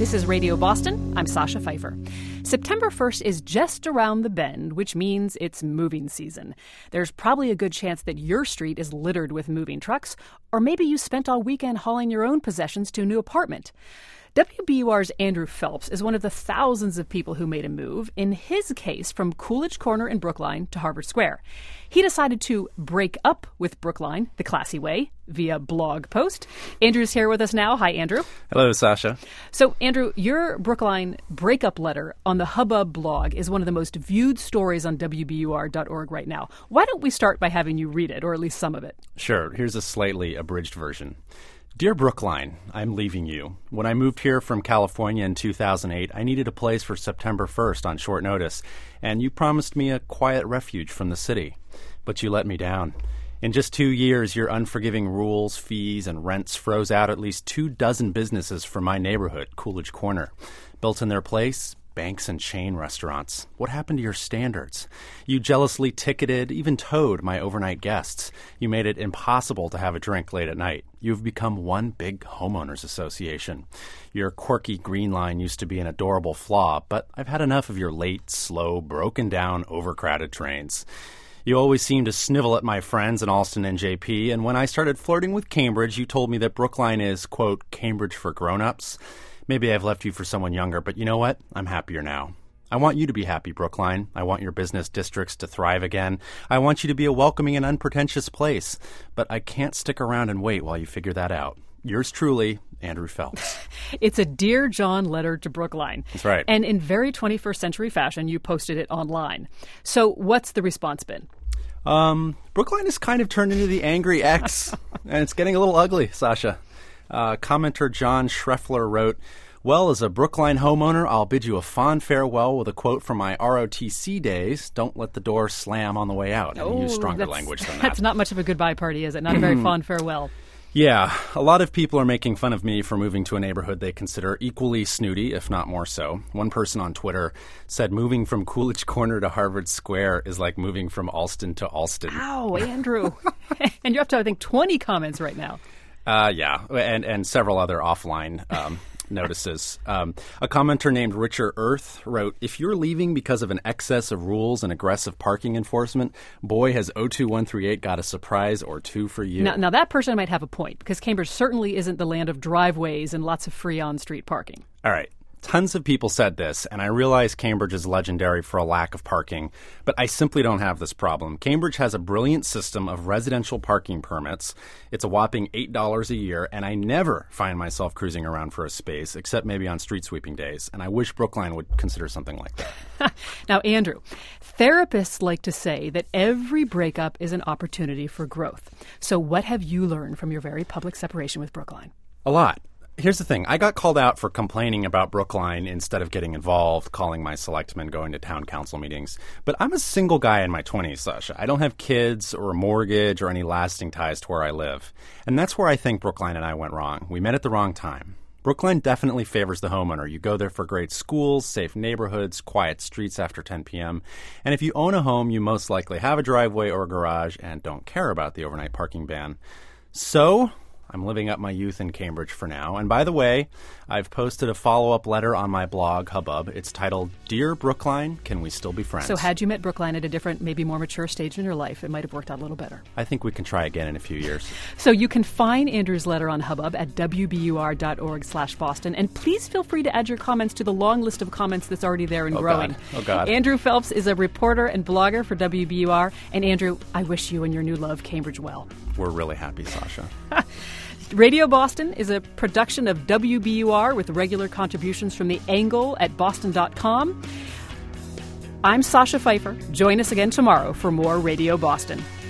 This is Radio Boston. I'm Sasha Pfeiffer. September 1st is just around the bend, which means it's moving season. There's probably a good chance that your street is littered with moving trucks, or maybe you spent all weekend hauling your own possessions to a new apartment. WBUR's Andrew Phelps is one of the thousands of people who made a move, in his case from Coolidge Corner in Brookline to Harvard Square. He decided to break up with Brookline the classy way via blog post. Andrew's here with us now. Hi, Andrew. Hello, Sasha. So, Andrew, your Brookline breakup letter on the Hubbub blog is one of the most viewed stories on WBUR.org right now. Why don't we start by having you read it, or at least some of it? Sure. Here's a slightly abridged version. Dear Brookline, I'm leaving you. When I moved here from California in 2008, I needed a place for September 1st on short notice, and you promised me a quiet refuge from the city. But you let me down. In just 2 years, your unforgiving rules, fees, and rents froze out at least 24 businesses from my neighborhood, Coolidge Corner. Built in their place, banks and chain restaurants. What happened to your standards? You jealously ticketed, even towed my overnight guests. You made it impossible to have a drink late at night. You've become one big homeowners association. Your quirky green line used to be an adorable flaw, but I've had enough of your late, slow, broken down, overcrowded trains. You always seem to snivel at my friends in Alston and JP, and when I started flirting with Cambridge, you told me that Brookline is, quote, Cambridge for grown-ups. Maybe I've left you for someone younger, but you know what? I'm happier now. I want you to be happy, Brookline. I want your business districts to thrive again. I want you to be a welcoming and unpretentious place. But I can't stick around and wait while you figure that out. Yours truly, Andrew Phelps. It's a Dear John letter to Brookline. That's right. And in very 21st century fashion, you posted it online. So what's the response been? Brookline has kind of turned into the angry ex, and it's getting a little ugly, Sasha. Commenter John Schreffler wrote, well, as a Brookline homeowner, I'll bid you a fond farewell with a quote from my ROTC days. Don't let the door slam on the way out. And use stronger language than that. That's not much of a goodbye party, is it? Not a very fond farewell. Yeah, a lot of people are making fun of me for moving to a neighborhood they consider equally snooty, if not more so. One person on Twitter said moving from Coolidge Corner to Harvard Square is like moving from Alston to Alston. Ow, Andrew. And you're up to, I think, 20 comments right now. Yeah, and several other offline notices. A commenter named Richard Earth wrote, if you're leaving because of an excess of rules and aggressive parking enforcement, boy, has 02138 got a surprise or two for you. Now that person might have a point, because Cambridge certainly isn't the land of driveways and lots of free on-street parking. All right. Tons of people said this, and I realize Cambridge is legendary for a lack of parking, but I simply don't have this problem. Cambridge has a brilliant system of residential parking permits. It's a whopping $8 a year, and I never find myself cruising around for a space, except maybe on street sweeping days, and I wish Brookline would consider something like that. Now, Andrew, therapists like to say that every breakup is an opportunity for growth. So what have you learned from your very public separation with Brookline? A lot. Here's the thing. I got called out for complaining about Brookline instead of getting involved, calling my selectmen, going to town council meetings. But I'm a single guy in my 20s, Sasha. I don't have kids or a mortgage or any lasting ties to where I live. And that's where I think Brookline and I went wrong. We met at the wrong time. Brookline definitely favors the homeowner. You go there for great schools, safe neighborhoods, quiet streets after 10 p.m. And if you own a home, you most likely have a driveway or a garage and don't care about the overnight parking ban. So I'm living up my youth in Cambridge for now. And by the way, I've posted a follow-up letter on my blog, Hubbub. It's titled, Dear Brookline, Can We Still Be Friends? So had you met Brookline at a different, maybe more mature stage in your life, it might have worked out a little better. I think we can try again in a few years. So you can find Andrew's letter on Hubbub at wbur.org/Boston. And please feel free to add your comments to the long list of comments that's already there and growing. Oh, God. Andrew Phelps is a reporter and blogger for WBUR. And Andrew, I wish you and your new love Cambridge well. We're really happy, Sasha. Radio Boston is a production of WBUR with regular contributions from The Angle at boston.com. I'm Sasha Pfeiffer. Join us again tomorrow for more Radio Boston.